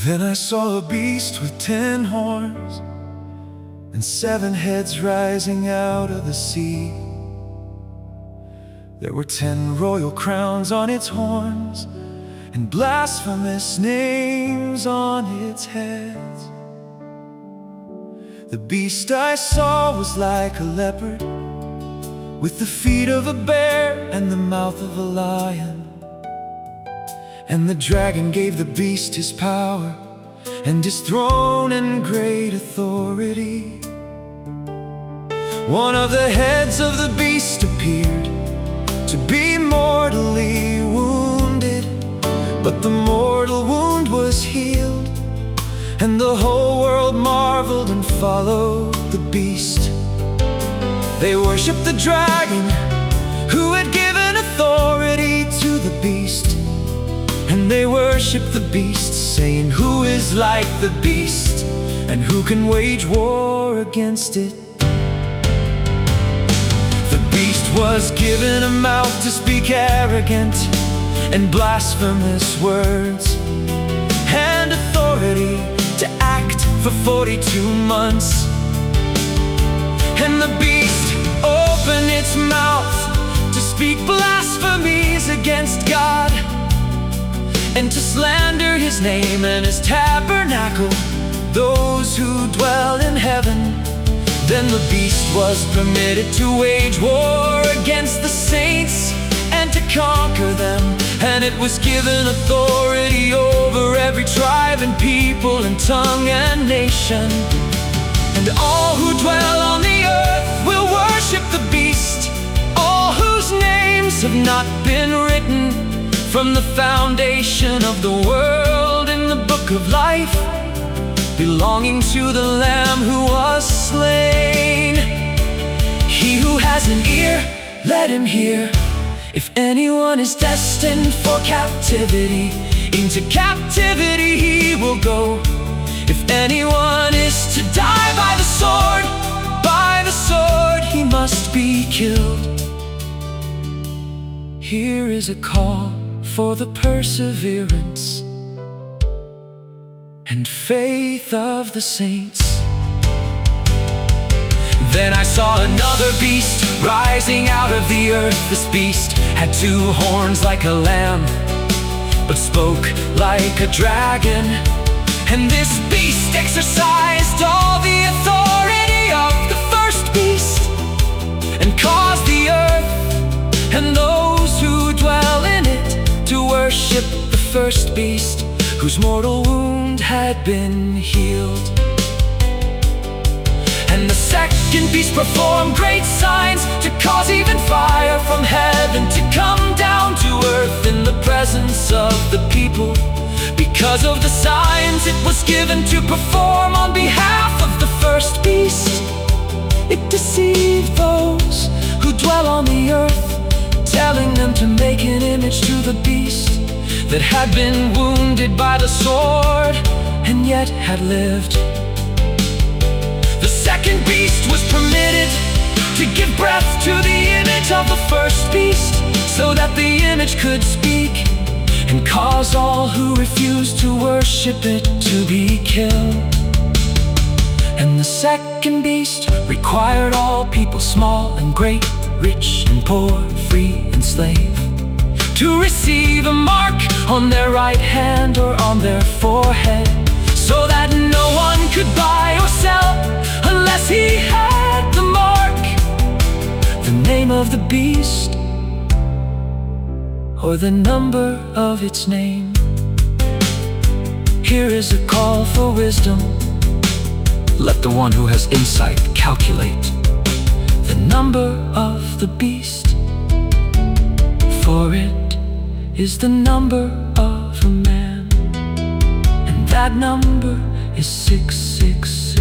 Then I saw a beast with 10 horns and 7 heads rising out of the sea. There were 10 royal crowns on its horns and blasphemous names on its heads. The beast I saw was like a leopard, with the feet of a bear and the mouth of a lion. And the dragon gave the beast his power and his throne and great authority. One of the heads of the beast appeared to be mortally wounded, but the mortal wound was healed, and the whole world marveled and followed the beast. They worshiped the dragon, who had given authority to the beast. And they worshiped the beast, saying, "Who is like the beast, and who can wage war against it?" The beast was given a mouth to speak arrogant and blasphemous words, and authority to act for 42 months. And the beast opened its mouth to speak blasphemies against God, and to slander his name and his tabernacle, those who dwell in heaven. Then the beast was permitted to wage war against the saints and to conquer them, and it was given authority over every tribe and people and tongue and nation. And all who dwell on the earth will worship the beast, all whose names have not been written from the foundation of the world in the book of life, belonging to the Lamb who was slain. He who has an ear, let him hear. If anyone is destined for captivity, into captivity he will go. If anyone is to die by the sword he must be killed. Here is a call for the perseverance and faith of the saints. Then I saw another beast rising out of the earth. This beast had 2 horns like a lamb, but spoke like a dragon. And this beast exercised all the authority of the first beast, and caused the earth and those who dwell in it to worship the first beast, whose mortal wound had been healed. And the second beast performed great signs, to cause even fire from heaven to come down to earth in the presence of the people. Because of the signs it was given to perform on behalf of the first beast, it deceived those who dwell on the earth, telling them to make an image to the beast that had been wounded by the sword and yet had lived. The second beast was permitted to give breath to the image of the first beast, so that the image could speak and cause all who refused to worship it to be killed. And the second beast required all people, small and great, rich and poor, free and slave, to receive a mark on their right hand or on their forehead, so that no one could buy or sell unless he had the mark, the name of the beast, or the number of its name. Here is a call for wisdom. Let the one who has insight calculate the number of the beast, for it is the number of a man, and that number is 666.